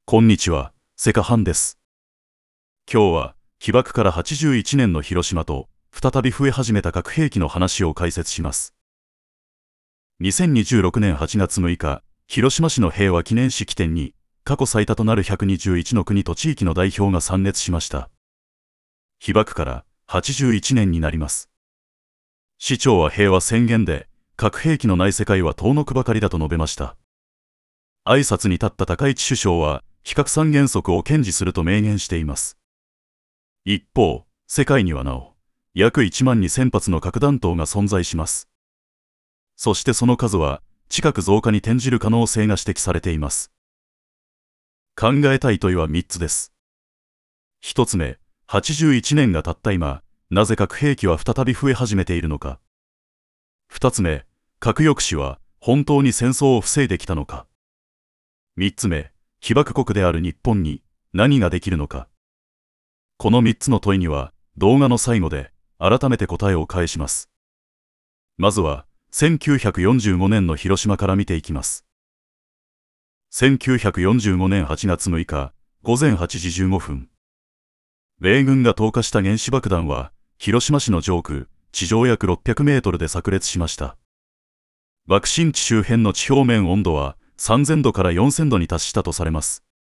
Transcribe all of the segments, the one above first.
こんにちは、セカハンです。今日は、被爆から81年の広島と、再び増え始めた核兵器の話を解説します。2026年8月6日、広島市の平和記念式典に、過去最多となる121の国と地域の代表が参列しました。被爆から81年になります。市長は平和宣言で、核兵器のない世界は遠のくばかりだと述べました。挨拶に立った高市首相は、非核三原則を堅持すると明言しています。一方、世界にはなお、約1万2000発の核弾頭が存在します。そしてその数は、近く増加に転じる可能性が指摘されています。考えたい問いは3つです。1つ目、81年が経った今、なぜ核兵器は再び増え始めているのか。2つ目、核抑止は本当に戦争を防いできたのか。3つ目、被爆国である日本に何ができるのか。この3つの問いには動画の最後で改めて答えを返します。まずは1945年の広島から見ていきます。1945年8月6日午前8時15分。米軍が投下した原子爆弾は広島市の上空、地上約600メートルで炸裂しました。爆心地周辺の地表面温度は3000度から4000度に達したとされます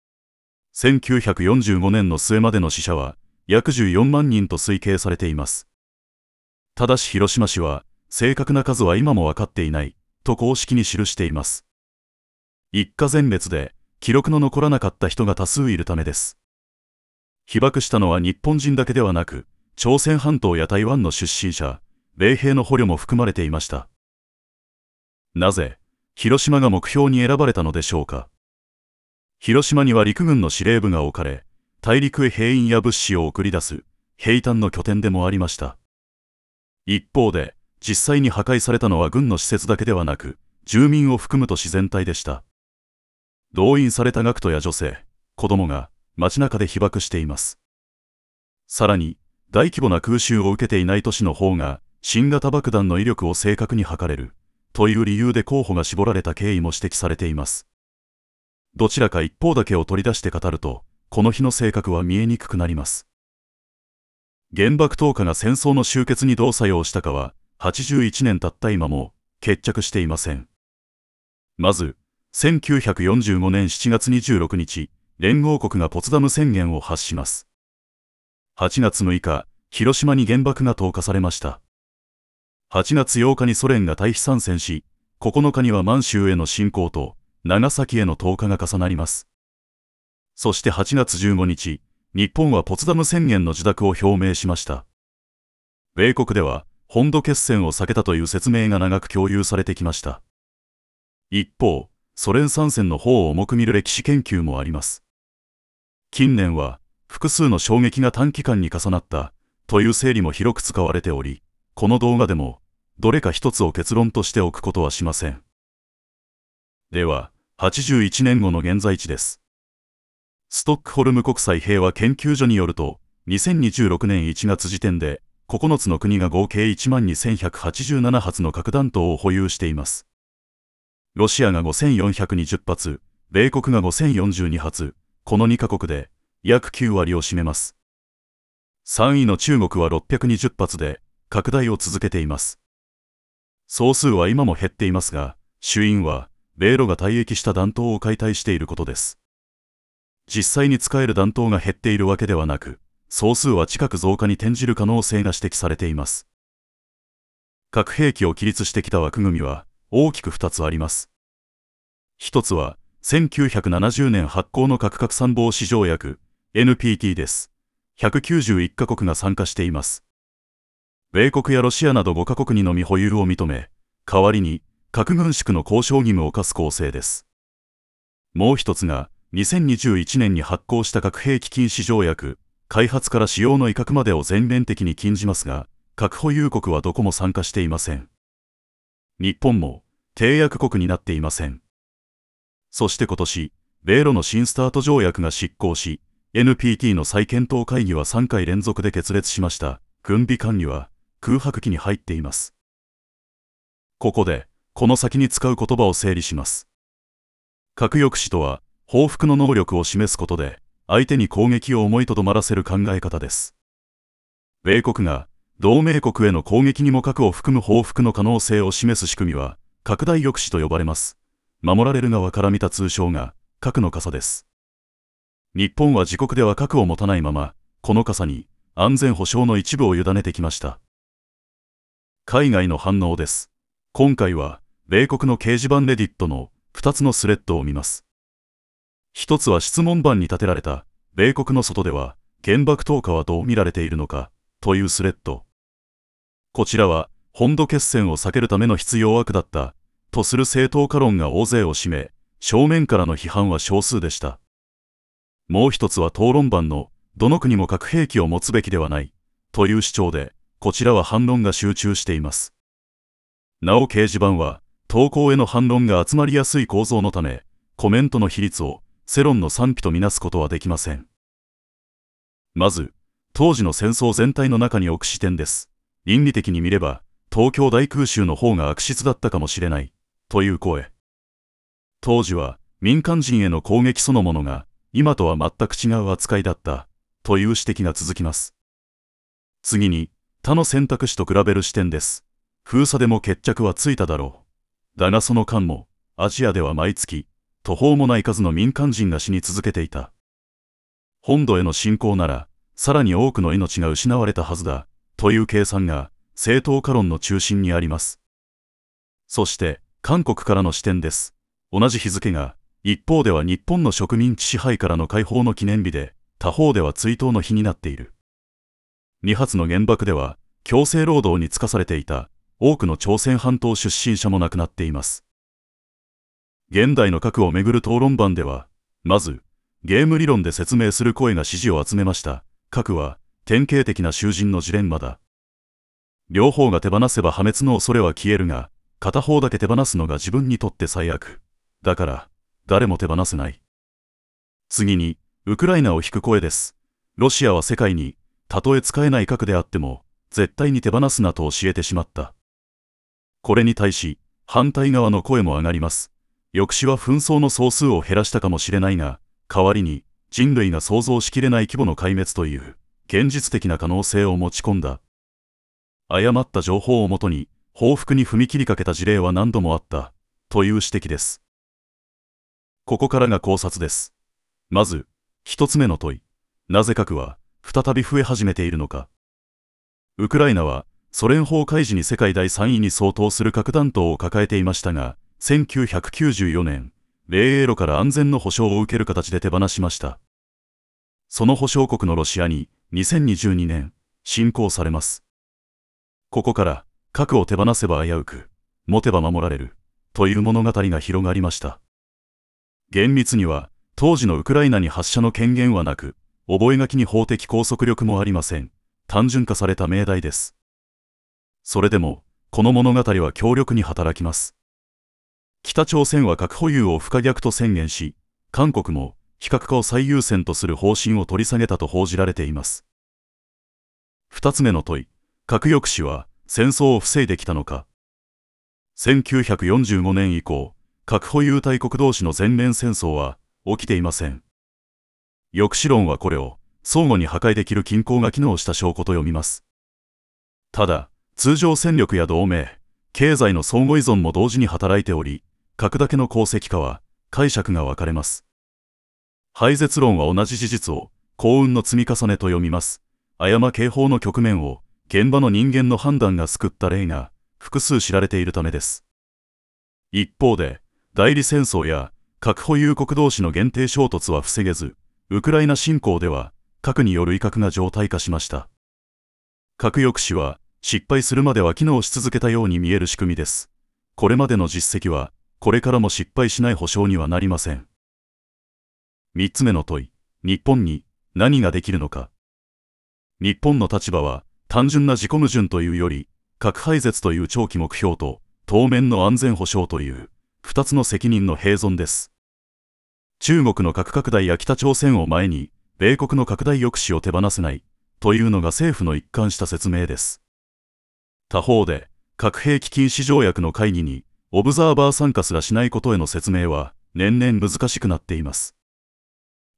。1945年の末までの死者は約14万人と推計されています。ただし広島市は正確な数は今も分かっていないと公式に記しています。一家全滅で記録の残らなかった人が多数いるためです。被爆したのは日本人だけではなく、朝鮮半島や台湾の出身者、米兵の捕虜も含まれていました。なぜ広島が目標に選ばれたのでしょうか。広島には陸軍の司令部が置かれ、大陸へ兵員や物資を送り出す兵站の拠点でもありました。一方で、実際に破壊されたのは軍の施設だけではなく、住民を含む都市全体でした。動員された学徒や女性、子供が街中で被爆しています。さらに、大規模な空襲を受けていない都市の方が、新型爆弾の威力を正確に測れる。という理由で候補が絞られた経緯も指摘されています。どちらか一方だけを取り出して語ると、この日の性格は見えにくくなります。原爆投下が戦争の終結にどう作用したかは、81年経った今も決着していません。まず、1945年7月26日、連合国がポツダム宣言を発します。8月6日、広島に原爆が投下されました。8月8日にソ連が退避参戦し、9日には満州への侵攻と長崎への投下が重なります。そして8月15日、日本はポツダム宣言の受諾を表明しました。米国では本土決戦を避けたという説明が長く共有されてきました。一方、ソ連参戦の方を重く見る歴史研究もあります。近年は複数の衝撃が短期間に重なったという整理も広く使われており、この動画でも、どれか一つを結論としておくことはしません。では、81年後の現在地です。ストックホルム国際平和研究所によると、2026年1月時点で、9つの国が合計12,187発の核弾頭を保有しています。ロシアが5420発、米国が5042発、この2カ国で、約9割を占めます。3位の中国は620発で、拡大を続けています。総数は今も減っていますが、主因は、米ロが退役した弾頭を解体していることです。実際に使える弾頭が減っているわけではなく、総数は近く増加に転じる可能性が指摘されています。核兵器を規律してきた枠組みは、大きく2つあります。1つは、1970年発効の核拡散防止条約、NPT です。191カ国が参加しています。米国やロシアなど5カ国にのみ保有を認め、代わりに核軍縮の交渉義務を課す構成です。もう一つが、2021年に発効した核兵器禁止条約、開発から使用の威嚇までを全面的に禁じますが、核保有国はどこも参加していません。日本も締約国になっていません。そして今年、米ロの新スタート条約が失効し、NPT の再検討会議は3回連続で決裂しました。軍備管理は、空白期に入っています。ここで、この先に使う言葉を整理します。核抑止とは、 報復の能力を示すことで、相手に攻撃を思いとどまらせる考え方です。米国が同盟国への攻撃にも核を含む報復の可能性を示す仕組みは、拡大抑止と呼ばれます。守られる側から見た通称が、核の傘です。日本は自国では核を持たないまま、この傘に安全保障の一部を委ねてきました。海外の反応です。今回は、米国の掲示板レディットの2つのスレッドを見ます。一つは質問板に立てられた、米国の外では原爆投下はどう見られているのか、というスレッド。こちらは、本土決戦を避けるための必要悪だった、とする正当化論が大勢を占め、正面からの批判は少数でした。もう一つは討論板の、どの国も核兵器を持つべきではない、という主張で、こちらは反論が集中しています。なお掲示板は、投稿への反論が集まりやすい構造のため、コメントの比率を世論の賛否とみなすことはできません。まず、当時の戦争全体の中に置く視点です。倫理的に見れば、東京大空襲の方が悪質だったかもしれない、という声。当時は民間人への攻撃そのものが、今とは全く違う扱いだった、という指摘が続きます。次に、他の選択肢と比べる視点です。封鎖でも決着はついただろう。だがその間も、アジアでは毎月、途方もない数の民間人が死に続けていた。本土への侵攻なら、さらに多くの命が失われたはずだ、という計算が、正当化論の中心にあります。そして、韓国からの視点です。同じ日付が、一方では日本の植民地支配からの解放の記念日で、他方では追悼の日になっている。2発の原爆では、強制労働に就かされていた、多くの朝鮮半島出身者も亡くなっています。現代の核をめぐる討論板では、まず、ゲーム理論で説明する声が支持を集めました。核は、典型的な囚人のジレンマだ。両方が手放せば破滅の恐れは消えるが、片方だけ手放すのが自分にとって最悪。だから、誰も手放せない。次に、ウクライナを引く声です。ロシアは世界に、たとえ使えない核であっても、絶対に手放すなと教えてしまった。これに対し、反対側の声も上がります。抑止は紛争の総数を減らしたかもしれないが、代わりに、人類が想像しきれない規模の壊滅という、現実的な可能性を持ち込んだ。誤った情報をもとに、報復に踏み切りかけた事例は何度もあった、という指摘です。ここからが考察です。まず、一つ目の問い。なぜ核は、再び増え始めているのか。ウクライナは、ソ連崩壊時に世界第3位に相当する核弾頭を抱えていましたが、1994年、米英ロから安全の保障を受ける形で手放しました。その保証国のロシアに、2022年、侵攻されます。ここから、核を手放せば危うく、持てば守られる、という物語が広がりました。厳密には、当時のウクライナに発射の権限はなく、覚書に法的拘束力もありません。単純化された命題です。それでも、この物語は強力に働きます。北朝鮮は核保有を不可逆と宣言し、韓国も非核化を最優先とする方針を取り下げたと報じられています。二つ目の問い、核抑止は戦争を防いできたのか。1945年以降、核保有大国同士の全面戦争は起きていません。抑止論はこれを相互に破壊できる均衡が機能した証拠と読みます。ただ、通常戦力や同盟、経済の相互依存も同時に働いており、核だけの功績かは解釈が分かれます。廃絶論は同じ事実を幸運の積み重ねと読みます。誤警報の局面を現場の人間の判断が救った例が複数知られているためです。一方で、代理戦争や核保有国同士の限定衝突は防げず、ウクライナ侵攻では核による威嚇が常態化しました。核抑止は失敗するまでは機能し続けたように見える仕組みです。これまでの実績はこれからも失敗しない保証にはなりません。三つ目の問い、日本に何ができるのか。日本の立場は単純な自己矛盾というより、核廃絶という長期目標と当面の安全保障という二つの責任の併存です。中国の核拡大や北朝鮮を前に、米国の拡大抑止を手放せないというのが政府の一貫した説明です。他方で、核兵器禁止条約の会議にオブザーバー参加すらしないことへの説明は年々難しくなっています。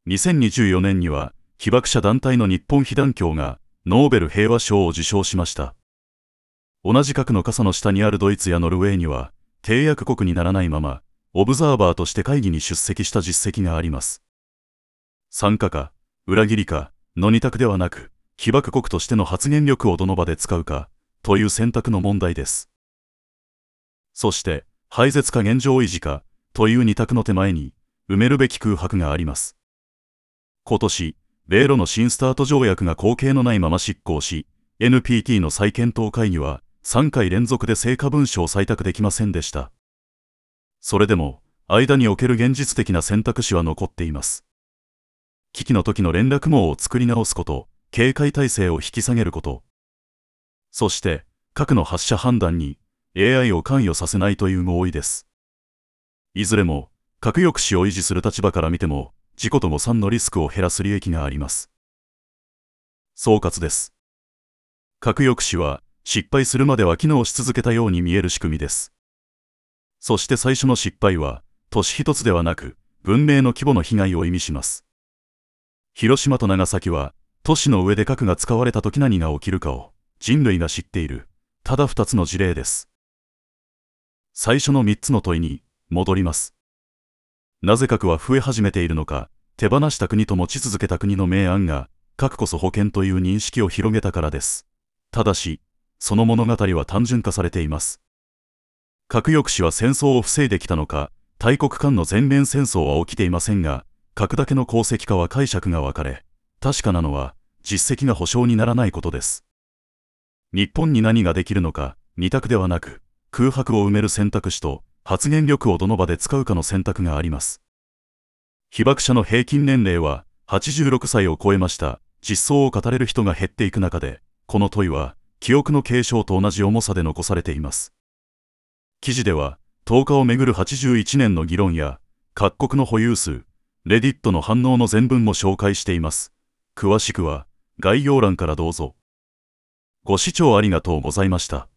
2024年には、被爆者団体の日本被団協がノーベル平和賞を受賞しました。同じ核の傘の下にあるドイツやノルウェーには、締約国にならないまま、オブザーバーとして会議に出席した実績があります。参加か、裏切りか、の二択ではなく、被爆国としての発言力をどの場で使うか、という選択の問題です。そして、廃絶か現状維持か、という二択の手前に、埋めるべき空白があります。今年、米ロの新スタート条約が後継のないまま失効し、NPT の再検討会議は3回連続で成果文書を採択できませんでした。それでも、間における現実的な選択肢は残っています。危機の時の連絡網を作り直すこと、警戒態勢を引き下げること。そして、核の発射判断に AI を関与させないという合意です。いずれも、核抑止を維持する立場から見ても、事故と誤算のリスクを減らす利益があります。総括です。核抑止は、失敗するまでは機能し続けたように見える仕組みです。そして最初の失敗は、都市一つではなく、文明の規模の被害を意味します。広島と長崎は、都市の上で核が使われた時何が起きるかを、人類が知っている、ただ2つの事例です。最初の3つの問いに、戻ります。なぜ核は増え始めているのか、手放した国と持ち続けた国の明暗が、核こそ保険という認識を広げたからです。ただし、その物語は単純化されています。核抑止は戦争を防いできたのか、大国間の全面戦争は起きていませんが、核だけの功績かは解釈が分かれ、確かなのは、実績が保証にならないことです。日本に何ができるのか、二択ではなく、空白を埋める選択肢と、発言力をどの場で使うかの選択があります。被爆者の平均年齢は86歳を超えました。実相を語れる人が減っていく中で、この問いは、記憶の継承と同じ重さで残されています。記事では、10日をめぐる81年の議論や、各国の保有数、レディットの反応の全文も紹介しています。詳しくは、概要欄からどうぞ。ご視聴ありがとうございました。